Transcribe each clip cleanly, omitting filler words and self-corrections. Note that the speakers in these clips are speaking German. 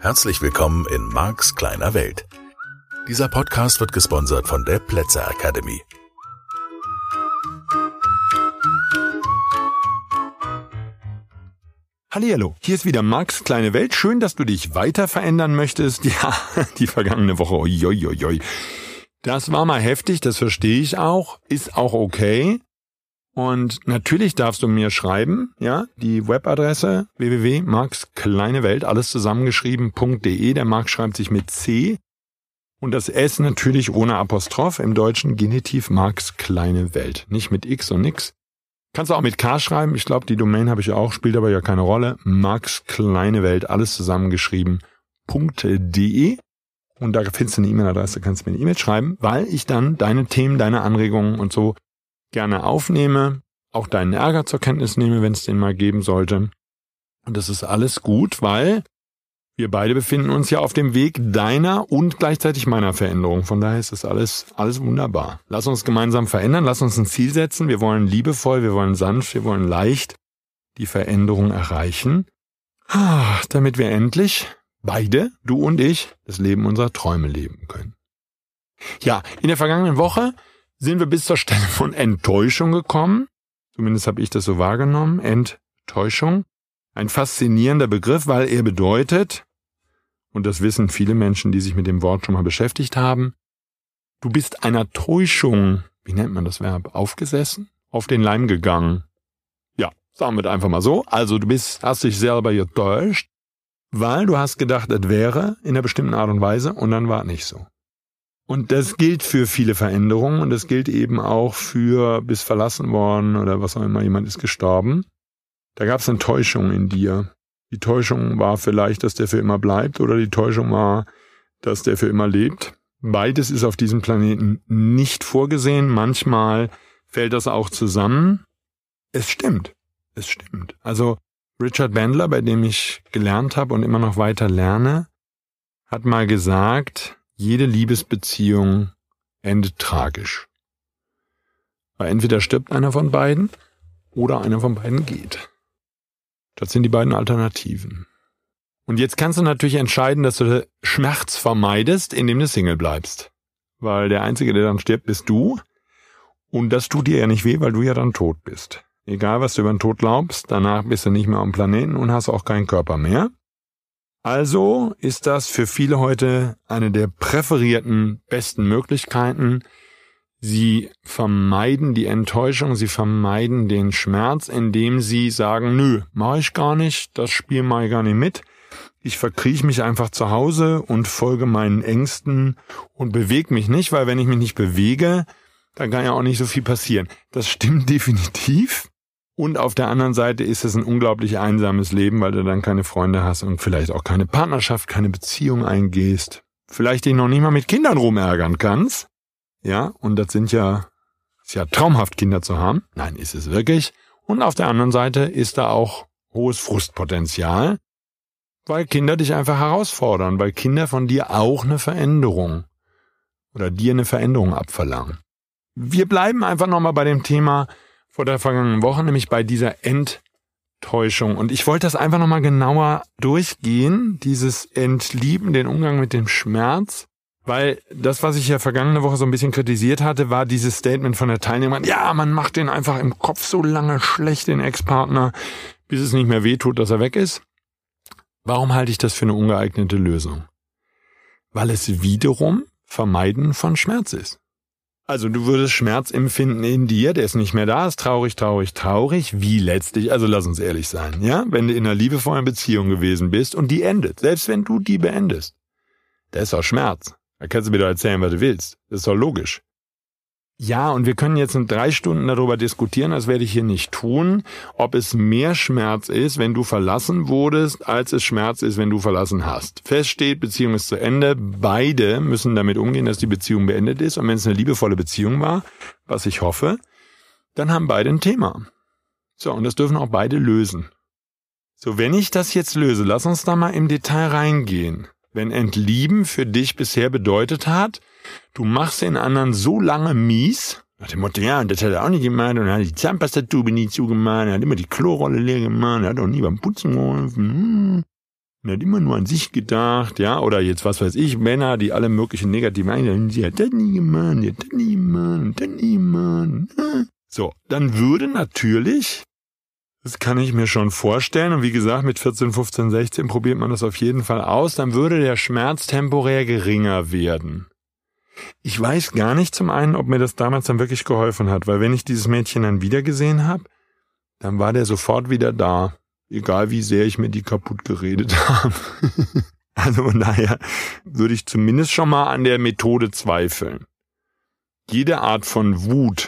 Herzlich willkommen in Marks kleiner Welt. Dieser Podcast wird gesponsert von der Plätzer Academy. Hallihallo, hier ist wieder Marks kleine Welt. Schön, dass du dich weiter verändern möchtest. Ja, die vergangene Woche, oi. Das war mal heftig, das verstehe ich auch, ist auch okay. Und natürlich darfst du mir schreiben, ja, die Webadresse www.markskleinewelt, alles zusammengeschrieben.de. Der Mark schreibt sich mit C und das S natürlich ohne Apostroph, im Deutschen Genitiv Marks kleine Welt, nicht mit X und nix. Kannst du auch mit K schreiben, ich glaube, die Domain habe ich auch, spielt aber ja keine Rolle. Marks kleine Welt, alles zusammengeschrieben.de. Und da findest du eine E-Mail-Adresse, kannst du mir eine E-Mail schreiben, weil ich dann deine Themen, deine Anregungen und so gerne aufnehme, auch deinen Ärger zur Kenntnis nehme, wenn es den mal geben sollte. Und das ist alles gut, weil wir beide befinden uns ja auf dem Weg deiner und gleichzeitig meiner Veränderung. Von daher ist das alles wunderbar. Lass uns gemeinsam verändern, lass uns ein Ziel setzen. Wir wollen liebevoll, wir wollen sanft, wir wollen leicht die Veränderung erreichen, damit wir endlich beide, du und ich, das Leben unserer Träume leben können. Ja, in der vergangenen Woche sind wir bis zur Stelle von Enttäuschung gekommen. Zumindest habe ich das so wahrgenommen. Enttäuschung. Ein faszinierender Begriff, weil er bedeutet, und das wissen viele Menschen, die sich mit dem Wort schon mal beschäftigt haben, du bist einer Täuschung, wie nennt man das Verb, aufgesessen, auf den Leim gegangen. Ja, sagen wir das einfach mal so. Also du hast dich selber getäuscht, weil du hast gedacht, es wäre in einer bestimmten Art und Weise und dann war es nicht so. Und das gilt für viele Veränderungen und das gilt eben auch für bist verlassen worden oder was auch immer, jemand ist gestorben. Da gab es eine Täuschung in dir. Die Täuschung war vielleicht, dass der für immer bleibt oder die Täuschung war, dass der für immer lebt. Beides ist auf diesem Planeten nicht vorgesehen. Manchmal fällt das auch zusammen. Es stimmt. Also Richard Bandler, bei dem ich gelernt habe und immer noch weiter lerne, hat mal gesagt, jede Liebesbeziehung endet tragisch. Weil entweder stirbt einer von beiden oder einer von beiden geht. Das sind die beiden Alternativen. Und jetzt kannst du natürlich entscheiden, dass du Schmerz vermeidest, indem du Single bleibst. Weil der Einzige, der dann stirbt, bist du. Und das tut dir ja nicht weh, weil du ja dann tot bist. Egal, was du über den Tod glaubst, danach bist du nicht mehr am Planeten und hast auch keinen Körper mehr. Also ist das für viele heute eine der präferierten, besten Möglichkeiten. Sie vermeiden die Enttäuschung, sie vermeiden den Schmerz, indem sie sagen, nö, mache ich gar nicht, das Spiel mache ich gar nicht mit. Ich verkrieche mich einfach zu Hause und folge meinen Ängsten und bewege mich nicht, weil wenn ich mich nicht bewege, dann kann ja auch nicht so viel passieren. Das stimmt definitiv. Und auf der anderen Seite ist es ein unglaublich einsames Leben, weil du dann keine Freunde hast und vielleicht auch keine Partnerschaft, keine Beziehung eingehst. Vielleicht dich noch nicht mal mit Kindern rumärgern kannst. Ja, und das ist ja traumhaft, Kinder zu haben. Nein, ist es wirklich. Und auf der anderen Seite ist da auch hohes Frustpotenzial, weil Kinder dich einfach herausfordern, weil Kinder von dir auch eine Veränderung oder dir eine Veränderung abverlangen. Wir bleiben einfach nochmal bei dem Thema vor der vergangenen Woche, nämlich bei dieser Enttäuschung. Und ich wollte das einfach nochmal genauer durchgehen, dieses Entlieben, den Umgang mit dem Schmerz, weil das, was ich ja vergangene Woche so ein bisschen kritisiert hatte, war dieses Statement von der Teilnehmerin, ja, man macht den einfach im Kopf so lange schlecht, den Ex-Partner, bis es nicht mehr wehtut, dass er weg ist. Warum halte ich das für eine ungeeignete Lösung? Weil es wiederum Vermeiden von Schmerz ist. Also du würdest Schmerz empfinden in dir, der ist nicht mehr da, ist traurig, wie letztlich, also lass uns ehrlich sein, ja? Wenn du in einer liebevollen Beziehung gewesen bist und die endet, selbst wenn du die beendest, da ist auch Schmerz. Da kannst du mir doch erzählen, was du willst. Das ist doch logisch. Ja, und wir können jetzt in 3 Stunden darüber diskutieren, das werde ich hier nicht tun, ob es mehr Schmerz ist, wenn du verlassen wurdest, als es Schmerz ist, wenn du verlassen hast. Fest steht, Beziehung ist zu Ende. Beide müssen damit umgehen, dass die Beziehung beendet ist. Und wenn es eine liebevolle Beziehung war, was ich hoffe, dann haben beide ein Thema. So, und das dürfen auch beide lösen. So, wenn ich das jetzt löse, lass uns da mal im Detail reingehen. Wenn Entlieben für dich bisher bedeutet hat, du machst den anderen so lange mies, nach dem Motto, ja, das hat er auch nicht gemacht, und er hat die Zahnpastatube nie zugemacht, er hat immer die Klorolle leer gemacht, er hat auch nie beim Putzen geholfen. und hat immer nur an sich gedacht, ja, oder jetzt, was weiß ich, Männer, die alle möglichen negativen Einstellungen, sie hat das nie gemacht, die hat das nie gemacht, das nie gemacht. So, dann würde natürlich, das kann ich mir schon vorstellen, und wie gesagt, mit 14, 15, 16 probiert man das auf jeden Fall aus, dann würde der Schmerz temporär geringer werden. Ich weiß gar nicht zum einen, ob mir das damals dann wirklich geholfen hat, weil wenn ich dieses Mädchen dann wieder gesehen habe, dann war der sofort wieder da. Egal wie sehr ich mir die kaputt geredet habe. Also von daher würde ich zumindest schon mal an der Methode zweifeln. Jede Art von Wut,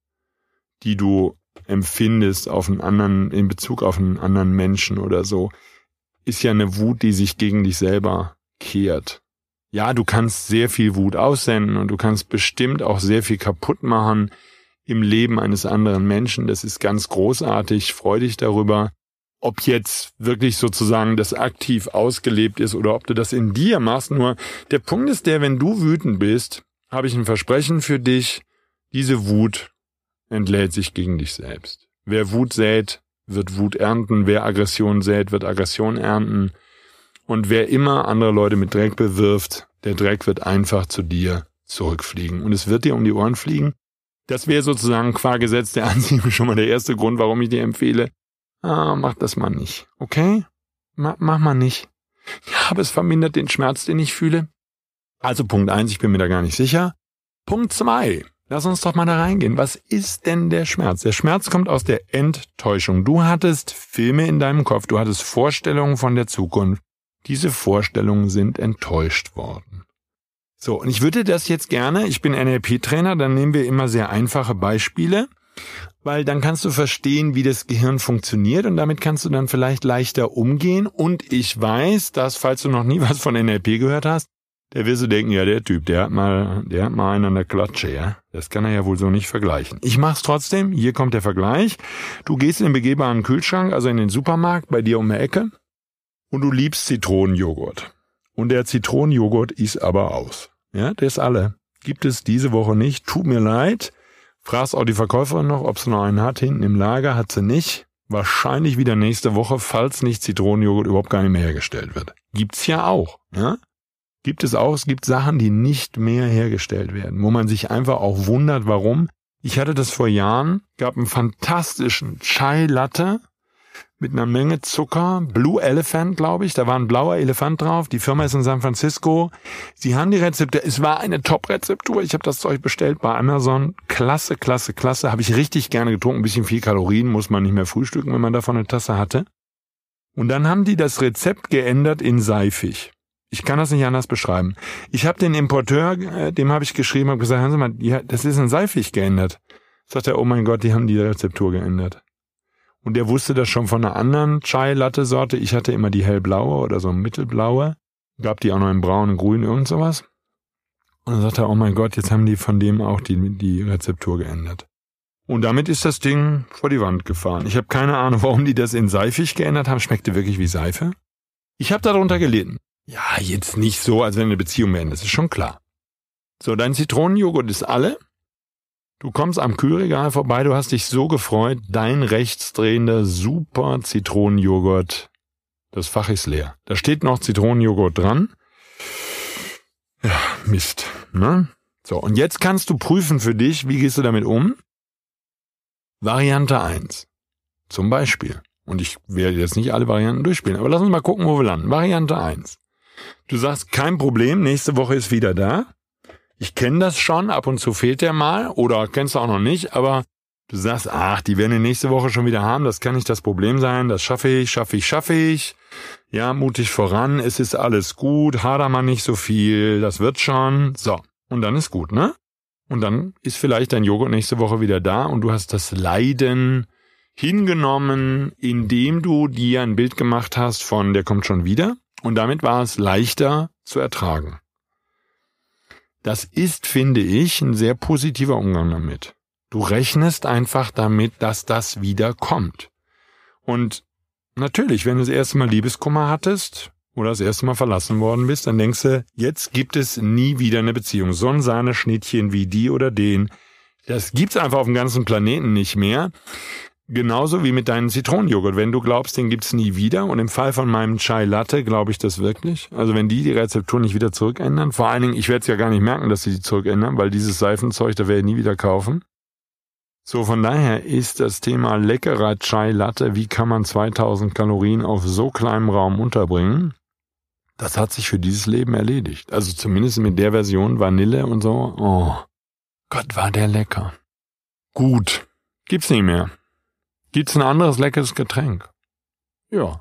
die du empfindest auf einen anderen, in Bezug auf einen anderen Menschen oder so, ist ja eine Wut, die sich gegen dich selber kehrt. Ja, du kannst sehr viel Wut aussenden und du kannst bestimmt auch sehr viel kaputt machen im Leben eines anderen Menschen. Das ist ganz großartig, freu dich darüber. Ob jetzt wirklich sozusagen das aktiv ausgelebt ist oder ob du das in dir machst. Nur der Punkt ist der, wenn du wütend bist, habe ich ein Versprechen für dich, diese Wut entlädt sich gegen dich selbst. Wer Wut sät, wird Wut ernten. Wer Aggression sät, wird Aggression ernten. Und wer immer andere Leute mit Dreck bewirft, der Dreck wird einfach zu dir zurückfliegen. Und es wird dir um die Ohren fliegen. Das wäre sozusagen qua Gesetz der Anziehung schon mal der erste Grund, warum ich dir empfehle, mach das mal nicht, okay? Mach mal nicht. Ja, aber es vermindert den Schmerz, den ich fühle. Also Punkt 1, ich bin mir da gar nicht sicher. Punkt 2, lass uns doch mal da reingehen. Was ist denn der Schmerz? Der Schmerz kommt aus der Enttäuschung. Du hattest Filme in deinem Kopf, du hattest Vorstellungen von der Zukunft. Diese Vorstellungen sind enttäuscht worden. So, und ich würde das jetzt gerne, ich bin NLP-Trainer, dann nehmen wir immer sehr einfache Beispiele, weil dann kannst du verstehen, wie das Gehirn funktioniert und damit kannst du dann vielleicht leichter umgehen. Und ich weiß, dass, falls du noch nie was von NLP gehört hast, der wirst du denken, ja, der Typ, der hat mal einen an der Klatsche, ja. Das kann er ja wohl so nicht vergleichen. Ich mach's trotzdem, hier kommt der Vergleich. Du gehst in den begehbaren Kühlschrank, also in den Supermarkt, bei dir um die Ecke, und du liebst Zitronenjoghurt. Und der Zitronenjoghurt ist aber aus. Ja, der ist alle. Gibt es diese Woche nicht. Tut mir leid. Fragst auch die Verkäuferin noch, ob sie noch einen hat. Hinten im Lager hat sie nicht. Wahrscheinlich wieder nächste Woche, falls nicht Zitronenjoghurt überhaupt gar nicht mehr hergestellt wird. Gibt's ja auch. Ja? Gibt es auch. Es gibt Sachen, die nicht mehr hergestellt werden, wo man sich einfach auch wundert, warum. Ich hatte das vor Jahren, gab einen fantastischen Chai Latte mit einer Menge Zucker, Blue Elephant, glaube ich, da war ein blauer Elefant drauf, die Firma ist in San Francisco, sie haben die Rezeptur, es war eine Top-Rezeptur, ich habe das Zeug bestellt bei Amazon, klasse, klasse, klasse, habe ich richtig gerne getrunken, ein bisschen viel Kalorien, muss man nicht mehr frühstücken, wenn man davon eine Tasse hatte. Und dann haben die das Rezept geändert in seifig. Ich kann das nicht anders beschreiben. Ich habe den Importeur, dem habe ich geschrieben, habe gesagt, hören Sie mal, ja, das ist in seifig geändert. Sagt er, oh mein Gott, die haben die Rezeptur geändert. Und der wusste das schon von einer anderen Chai-Latte-Sorte. Ich hatte immer die hellblaue oder so mittelblaue. Gab die auch noch in braun, grün, irgend sowas. Und dann sagte er, oh mein Gott, jetzt haben die von dem auch die Rezeptur geändert. Und damit ist das Ding vor die Wand gefahren. Ich habe keine Ahnung, warum die das in seifig geändert haben. Schmeckte wirklich wie Seife. Ich habe darunter gelitten. Ja, jetzt nicht so, als wenn eine Beziehung beendet. Das ist schon klar. So, dein Zitronenjoghurt ist alle. Du kommst am Kühlregal vorbei, du hast dich so gefreut, dein rechtsdrehender super Zitronenjoghurt, das Fach ist leer. Da steht noch Zitronenjoghurt dran. Ja, Mist, ne? So, und jetzt kannst du prüfen für dich, wie gehst du damit um? Variante 1, zum Beispiel. Und ich werde jetzt nicht alle Varianten durchspielen, aber lass uns mal gucken, wo wir landen. Variante 1. Du sagst, kein Problem, nächste Woche ist wieder da. Ich kenne das schon, ab und zu fehlt der mal, oder kennst du auch noch nicht, aber du sagst, ach, die werden die nächste Woche schon wieder haben, das kann nicht das Problem sein, das schaffe ich. Ja, mutig voran, es ist alles gut, hader mal nicht so viel, das wird schon. So, und dann ist gut, ne? Und dann ist vielleicht dein Joghurt nächste Woche wieder da und du hast das Leiden hingenommen, indem du dir ein Bild gemacht hast von, der kommt schon wieder, und damit war es leichter zu ertragen. Das ist, finde ich, ein sehr positiver Umgang damit. Du rechnest einfach damit, dass das wieder kommt. Und natürlich, wenn du das erste Mal Liebeskummer hattest oder das erste Mal verlassen worden bist, dann denkst du, jetzt gibt es nie wieder eine Beziehung. So ein Sahneschnittchen wie die oder den, das gibt's einfach auf dem ganzen Planeten nicht mehr. Genauso wie mit deinem Zitronenjoghurt. Wenn du glaubst, den gibt's nie wieder, und im Fall von meinem Chai Latte glaube ich das wirklich. Also wenn die Rezeptur nicht wieder zurückändern, vor allen Dingen, ich werde es ja gar nicht merken, dass sie die zurückändern, weil dieses Seifenzeug, da werde ich nie wieder kaufen. So, von daher ist das Thema leckerer Chai Latte, wie kann man 2000 Kalorien auf so kleinem Raum unterbringen, das hat sich für dieses Leben erledigt. Also zumindest mit der Version Vanille und so. Oh Gott, war der lecker. Gut, gibt's nicht mehr. Gibt's ein anderes leckeres Getränk? Ja.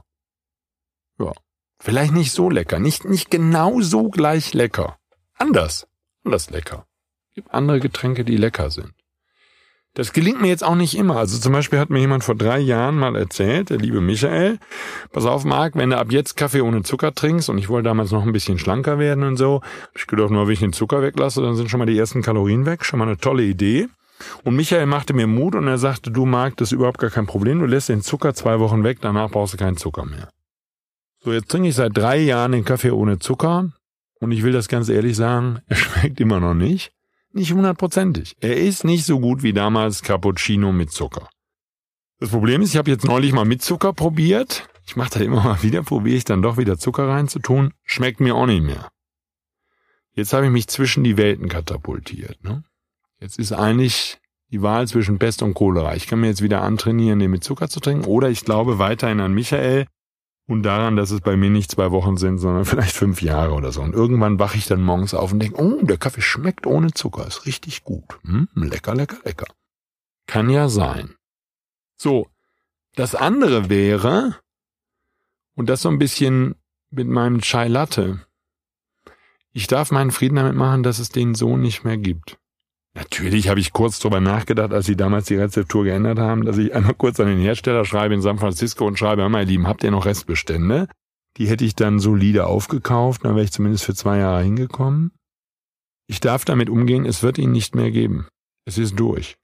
Vielleicht nicht so lecker, nicht genau so gleich lecker. Anders lecker. Gibt andere Getränke, die lecker sind. Das gelingt mir jetzt auch nicht immer. Also zum Beispiel hat mir jemand vor 3 Jahren mal erzählt, der liebe Michael, pass auf Marc, wenn du ab jetzt Kaffee ohne Zucker trinkst, und ich wollte damals noch ein bisschen schlanker werden und so, hab ich gedacht, nur wenn ich den Zucker weglasse, dann sind schon mal die ersten Kalorien weg, schon mal eine tolle Idee. Und Michael machte mir Mut und er sagte, du Marc, das ist überhaupt gar kein Problem, du lässt den Zucker 2 Wochen weg, danach brauchst du keinen Zucker mehr. So, jetzt trinke ich seit 3 Jahren den Kaffee ohne Zucker und ich will das ganz ehrlich sagen, er schmeckt immer noch nicht. Nicht 100%. Er ist nicht so gut wie damals Cappuccino mit Zucker. Das Problem ist, ich habe jetzt neulich mal mit Zucker probiert. Ich mache das immer mal wieder, probiere ich dann doch wieder Zucker reinzutun. Schmeckt mir auch nicht mehr. Jetzt habe ich mich zwischen die Welten katapultiert. Ne? Jetzt ist eigentlich die Wahl zwischen Pest und Cholera. Ich kann mir jetzt wieder antrainieren, den mit Zucker zu trinken. Oder ich glaube weiterhin an Michael und daran, dass es bei mir nicht 2 Wochen sind, sondern vielleicht 5 Jahre oder so. Und irgendwann wache ich dann morgens auf und denke, oh, der Kaffee schmeckt ohne Zucker, ist richtig gut. Lecker. Kann ja sein. So, das andere wäre, und das so ein bisschen mit meinem Chai Latte, ich darf meinen Frieden damit machen, dass es den so nicht mehr gibt. Natürlich habe ich kurz drüber nachgedacht, als sie damals die Rezeptur geändert haben, dass ich einmal kurz an den Hersteller schreibe in San Francisco und schreibe, meine Lieben, habt ihr noch Restbestände? Die hätte ich dann solide aufgekauft, dann wäre ich zumindest für 2 Jahre hingekommen. Ich darf damit umgehen, es wird ihn nicht mehr geben. Es ist durch.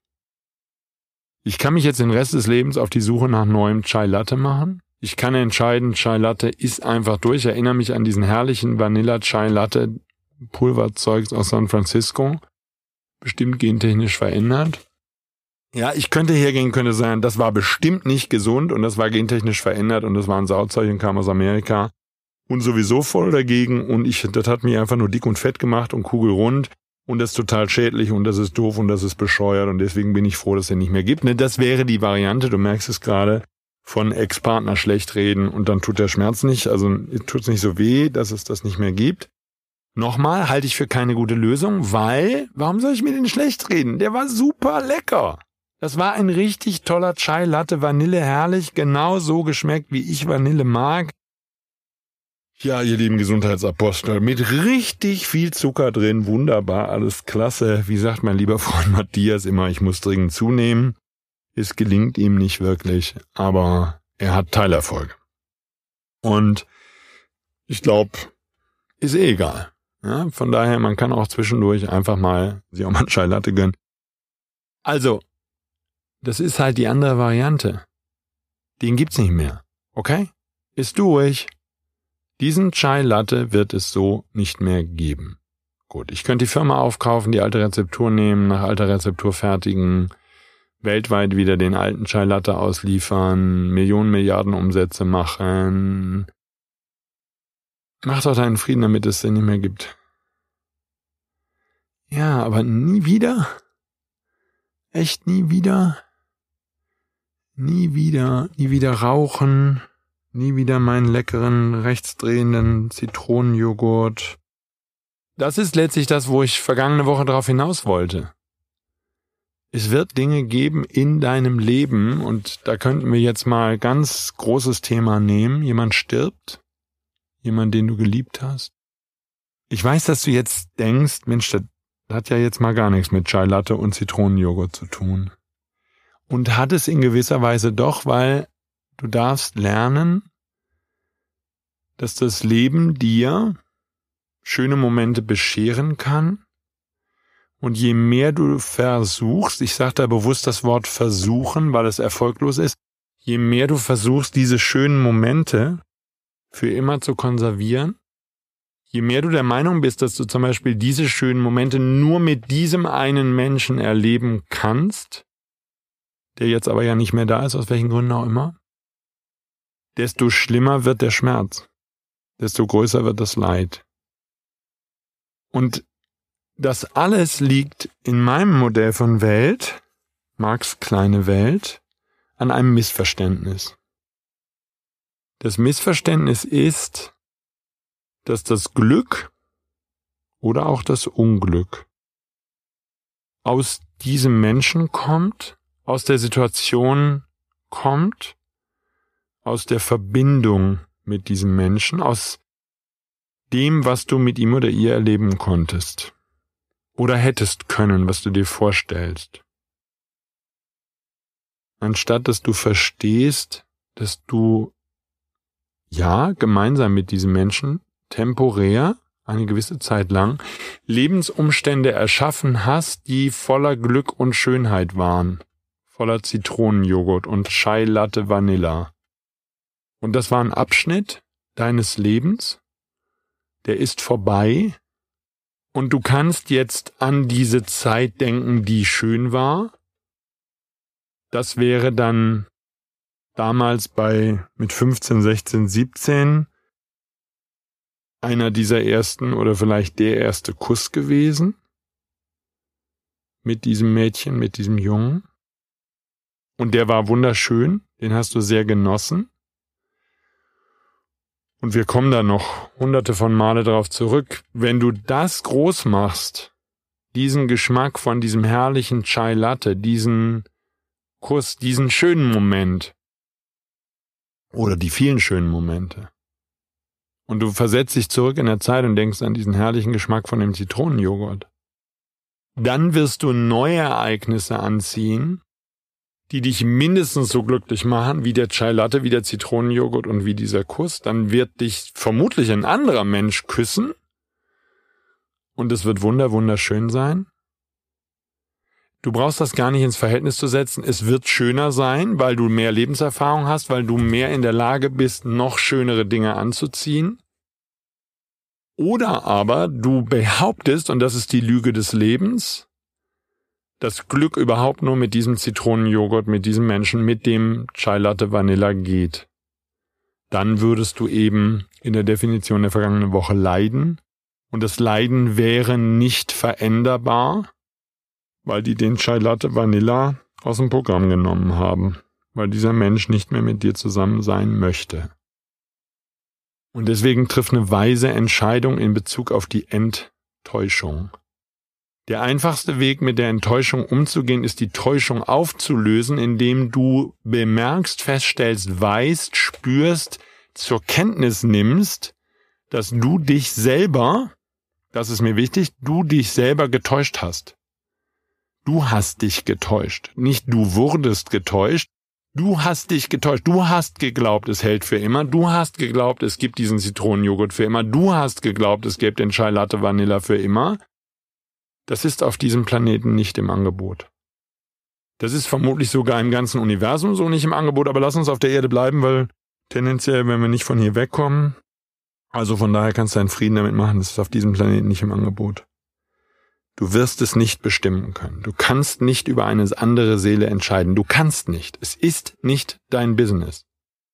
Ich kann mich jetzt den Rest des Lebens auf die Suche nach neuem Chai Latte machen. Ich kann entscheiden, Chai Latte ist einfach durch. Ich erinnere mich an diesen herrlichen Vanilla Chai Latte Pulverzeugs aus San Francisco. Bestimmt gentechnisch verändert. Ja, ich könnte hergehen, könnte sagen, das war bestimmt nicht gesund und das war gentechnisch verändert und das war ein Sauzeug und kam aus Amerika und sowieso voll dagegen und das hat mich einfach nur dick und fett gemacht und kugelrund und das ist total schädlich und das ist doof und das ist bescheuert und deswegen bin ich froh, dass es den nicht mehr gibt. Ne, das wäre die Variante, du merkst es gerade, von Ex-Partner schlecht reden und dann tut der Schmerz nicht, also tut es nicht so weh, dass es das nicht mehr gibt. Nochmal, halte ich für keine gute Lösung, weil, warum soll ich mir den schlecht reden? Der war super lecker. Das war ein richtig toller Chai Latte, Vanille, herrlich, genau so geschmeckt, wie ich Vanille mag. Ja, ihr lieben Gesundheitsapostel, mit richtig viel Zucker drin, wunderbar, alles klasse. Wie sagt mein lieber Freund Matthias immer, ich muss dringend zunehmen. Es gelingt ihm nicht wirklich, aber er hat Teilerfolge. Und ich glaube, ist egal. Ja, von daher, man kann auch zwischendurch einfach mal sich auch mal einen Chai Latte gönnen. Also, das ist halt die andere Variante. Den gibt's nicht mehr. Okay? Ist durch. Diesen Chai Latte wird es so nicht mehr geben. Gut, ich könnte die Firma aufkaufen, die alte Rezeptur nehmen, nach alter Rezeptur fertigen, weltweit wieder den alten Chai Latte ausliefern, Millionen, Milliarden Umsätze machen. Mach doch deinen Frieden, damit es den nicht mehr gibt. Ja, aber nie wieder? Echt nie wieder? Nie wieder rauchen, nie wieder meinen leckeren, rechtsdrehenden Zitronenjoghurt. Das ist letztlich das, wo ich vergangene Woche darauf hinaus wollte. Es wird Dinge geben in deinem Leben, und da könnten wir jetzt mal ganz großes Thema nehmen. Jemand stirbt. Jemand, den du geliebt hast. Ich weiß, dass du jetzt denkst, Mensch, das hat ja jetzt mal gar nichts mit Chai Latte und Zitronenjoghurt zu tun. Und hat es in gewisser Weise doch, weil du darfst lernen, dass das Leben dir schöne Momente bescheren kann. Und je mehr du versuchst, ich sage da bewusst das Wort versuchen, weil es erfolglos ist, je mehr du versuchst, diese schönen Momente für immer zu konservieren, je mehr du der Meinung bist, dass du zum Beispiel diese schönen Momente nur mit diesem einen Menschen erleben kannst, der jetzt aber ja nicht mehr da ist, aus welchen Gründen auch immer, desto schlimmer wird der Schmerz, desto größer wird das Leid. Und das alles liegt in meinem Modell von Welt, Marx' kleine Welt, an einem Missverständnis. Das Missverständnis ist, dass das Glück oder auch das Unglück aus diesem Menschen kommt, aus der Situation kommt, aus der Verbindung mit diesem Menschen, aus dem, was du mit ihm oder ihr erleben konntest oder hättest können, was du dir vorstellst. Anstatt dass du verstehst, dass du gemeinsam mit diesem Menschen temporär, eine gewisse Zeit lang, Lebensumstände erschaffen hast, die voller Glück und Schönheit waren, voller Zitronenjoghurt und Chai Latte Vanilla. Und das war ein Abschnitt deines Lebens, der ist vorbei und du kannst jetzt an diese Zeit denken, die schön war. Das wäre dann damals mit 15, 16, 17 einer dieser ersten oder vielleicht der erste Kuss gewesen mit diesem Mädchen, mit diesem Jungen. Und der war wunderschön, den hast du sehr genossen. Und wir kommen da noch hunderte von Male darauf zurück. Wenn du das groß machst, diesen Geschmack von diesem herrlichen Chai Latte, diesen Kuss, diesen schönen Moment oder die vielen schönen Momente, und du versetzt dich zurück in der Zeit und denkst an diesen herrlichen Geschmack von dem Zitronenjoghurt, dann wirst du neue Ereignisse anziehen, die dich mindestens so glücklich machen wie der Chai Latte, wie der Zitronenjoghurt und wie dieser Kuss. Dann wird dich vermutlich ein anderer Mensch küssen und es wird wunderschön sein. Du brauchst das gar nicht ins Verhältnis zu setzen. Es wird schöner sein, weil du mehr Lebenserfahrung hast, weil du mehr in der Lage bist, noch schönere Dinge anzuziehen. Oder aber du behauptest, und das ist die Lüge des Lebens, dass Glück überhaupt nur mit diesem Zitronenjoghurt, mit diesem Menschen, mit dem Chai Latte Vanilla geht. Dann würdest du eben in der Definition der vergangenen Woche leiden. Und das Leiden wäre nicht veränderbar, weil die den Chai Latte Vanilla aus dem Programm genommen haben, weil dieser Mensch nicht mehr mit dir zusammen sein möchte. Und deswegen triff eine weise Entscheidung in Bezug auf die Enttäuschung. Der einfachste Weg, mit der Enttäuschung umzugehen, ist die Täuschung aufzulösen, indem du bemerkst, feststellst, weißt, spürst, zur Kenntnis nimmst, dass du dich selber, das ist mir wichtig, du dich selber getäuscht hast. Du hast dich getäuscht. Nicht du wurdest getäuscht. Du hast dich getäuscht. Du hast geglaubt, es hält für immer. Du hast geglaubt, es gibt diesen Zitronenjoghurt für immer. Du hast geglaubt, es gäbe den Chai Latte Vanilla für immer. Das ist auf diesem Planeten nicht im Angebot. Das ist vermutlich sogar im ganzen Universum so nicht im Angebot, aber lass uns auf der Erde bleiben, weil tendenziell, wenn wir nicht von hier wegkommen, also von daher kannst du einen Frieden damit machen, das ist auf diesem Planeten nicht im Angebot. Du wirst es nicht bestimmen können. Du kannst nicht über eine andere Seele entscheiden. Du kannst nicht. Es ist nicht dein Business.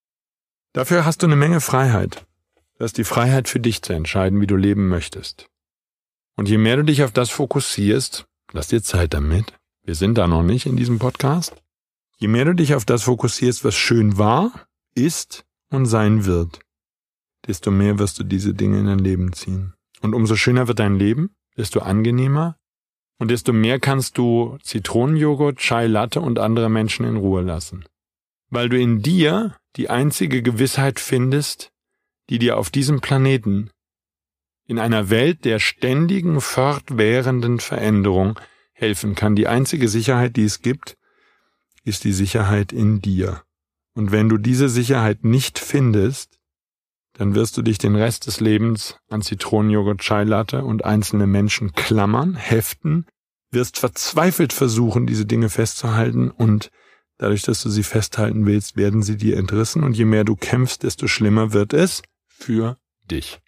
Dafür hast du eine Menge Freiheit. Du hast die Freiheit für dich zu entscheiden, wie du leben möchtest. Und je mehr du dich auf das fokussierst, lass dir Zeit damit, wir sind da noch nicht in diesem Podcast, je mehr du dich auf das fokussierst, was schön war, ist und sein wird, desto mehr wirst du diese Dinge in dein Leben ziehen. Und umso schöner wird dein Leben, desto angenehmer und desto mehr kannst du Zitronenjoghurt, Chai Latte und andere Menschen in Ruhe lassen. Weil du in dir die einzige Gewissheit findest, die dir auf diesem Planeten in einer Welt der ständigen, fortwährenden Veränderung helfen kann. Die einzige Sicherheit, die es gibt, ist die Sicherheit in dir. Und wenn du diese Sicherheit nicht findest, dann wirst du dich den Rest des Lebens an Zitronenjoghurt, Chai Latte und einzelne Menschen klammern, heften, wirst verzweifelt versuchen, diese Dinge festzuhalten und dadurch, dass du sie festhalten willst, werden sie dir entrissen und je mehr du kämpfst, desto schlimmer wird es für dich.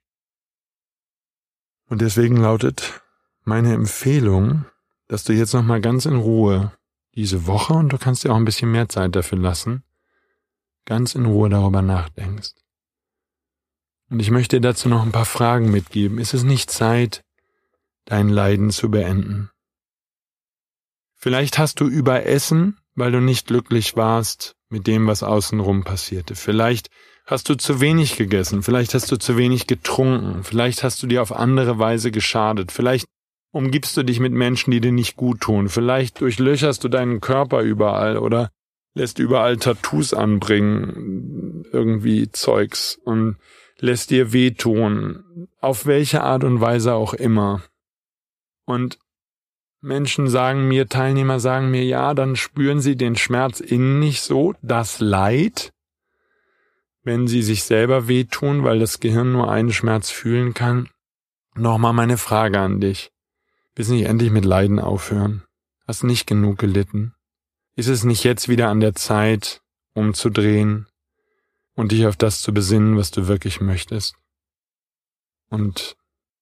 Und deswegen lautet meine Empfehlung, dass du jetzt nochmal ganz in Ruhe diese Woche, und du kannst dir auch ein bisschen mehr Zeit dafür lassen, ganz in Ruhe darüber nachdenkst. Und ich möchte dir dazu noch ein paar Fragen mitgeben. Ist es nicht Zeit, dein Leiden zu beenden? Vielleicht hast du überessen, weil du nicht glücklich warst mit dem, was außenrum passierte. Vielleicht hast du zu wenig gegessen, vielleicht hast du zu wenig getrunken, vielleicht hast du dir auf andere Weise geschadet, vielleicht umgibst du dich mit Menschen, die dir nicht gut tun, vielleicht durchlöcherst du deinen Körper überall oder lässt überall Tattoos anbringen, irgendwie Zeugs, und lässt dir wehtun, auf welche Art und Weise auch immer. Und Menschen sagen mir, Teilnehmer sagen mir, ja, dann spüren sie den Schmerz innen nicht so, das Leid, wenn sie sich selber wehtun, weil das Gehirn nur einen Schmerz fühlen kann. Nochmal meine Frage an dich. Willst du nicht endlich mit Leiden aufhören? Hast nicht genug gelitten? Ist es nicht jetzt wieder an der Zeit, umzudrehen und dich auf das zu besinnen, was du wirklich möchtest? Und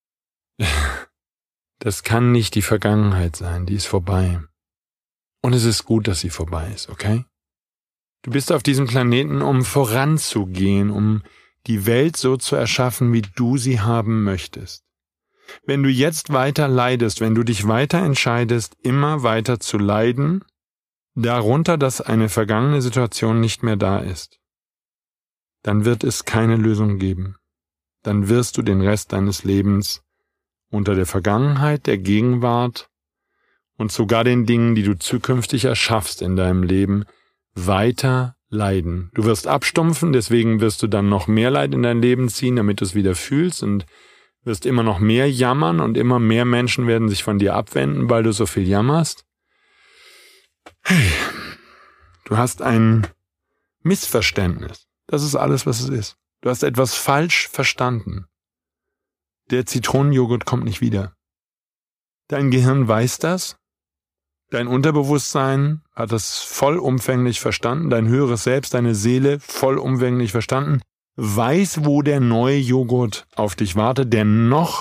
das kann nicht die Vergangenheit sein, die ist vorbei. Und es ist gut, dass sie vorbei ist, okay? Du bist auf diesem Planeten, um voranzugehen, um die Welt so zu erschaffen, wie du sie haben möchtest. Wenn du jetzt weiter leidest, wenn du dich weiter entscheidest, immer weiter zu leiden, darunter, dass eine vergangene Situation nicht mehr da ist, dann wird es keine Lösung geben. Dann wirst du den Rest deines Lebens unter der Vergangenheit, der Gegenwart und sogar den Dingen, die du zukünftig erschaffst in deinem Leben, weiter leiden. Du wirst abstumpfen, deswegen wirst du dann noch mehr Leid in dein Leben ziehen, damit du es wieder fühlst, und wirst immer noch mehr jammern und immer mehr Menschen werden sich von dir abwenden, weil du so viel jammerst. Hey, du hast ein Missverständnis. Das ist alles, was es ist. Du hast etwas falsch verstanden. Der Zitronenjoghurt kommt nicht wieder. Dein Gehirn weiß das. Dein Unterbewusstsein hat das vollumfänglich verstanden. Dein höheres Selbst, deine Seele vollumfänglich verstanden. Weiß, wo der neue Joghurt auf dich wartet, der noch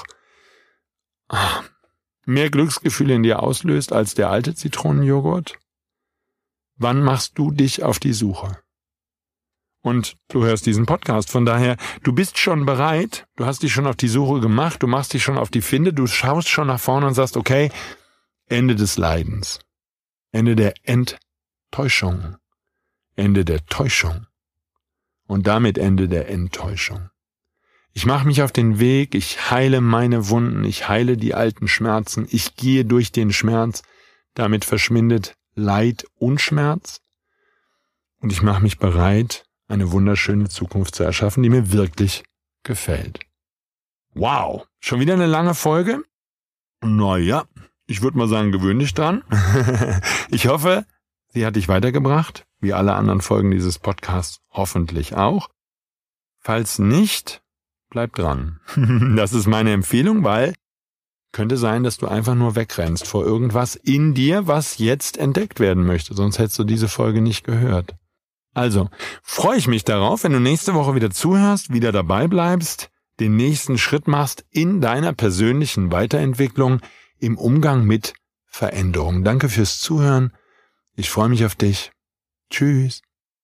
mehr Glücksgefühle in dir auslöst als der alte Zitronenjoghurt. Wann machst du dich auf die Suche? Und du hörst diesen Podcast, von daher, du bist schon bereit, du hast dich schon auf die Suche gemacht, du machst dich schon auf die Finde, du schaust schon nach vorne und sagst, okay, Ende des Leidens, Ende der Enttäuschung, Ende der Täuschung und damit Ende der Enttäuschung. Ich mache mich auf den Weg, ich heile meine Wunden, ich heile die alten Schmerzen, ich gehe durch den Schmerz, damit verschwindet Leid und Schmerz, und ich mache mich bereit, eine wunderschöne Zukunft zu erschaffen, die mir wirklich gefällt. Wow, schon wieder eine lange Folge? Naja, ich würde mal sagen, gewöhn dich dran. Ich hoffe, sie hat dich weitergebracht, wie alle anderen Folgen dieses Podcasts hoffentlich auch. Falls nicht, bleib dran. Das ist meine Empfehlung, weil könnte sein, dass du einfach nur wegrennst vor irgendwas in dir, was jetzt entdeckt werden möchte, sonst hättest du diese Folge nicht gehört. Also, freue ich mich darauf, wenn du nächste Woche wieder zuhörst, wieder dabei bleibst, den nächsten Schritt machst in deiner persönlichen Weiterentwicklung im Umgang mit Veränderung. Danke fürs Zuhören. Ich freue mich auf dich. Tschüss.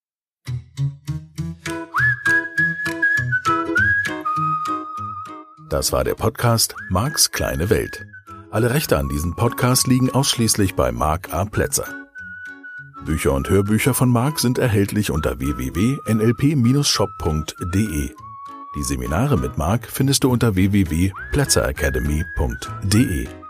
Das war der Podcast Marks kleine Welt. Alle Rechte an diesem Podcast liegen ausschließlich bei Mark A. Plätzer. Bücher und Hörbücher von Mark sind erhältlich unter www.nlp-shop.de. Die Seminare mit Mark findest du unter www.plätzeracademy.de.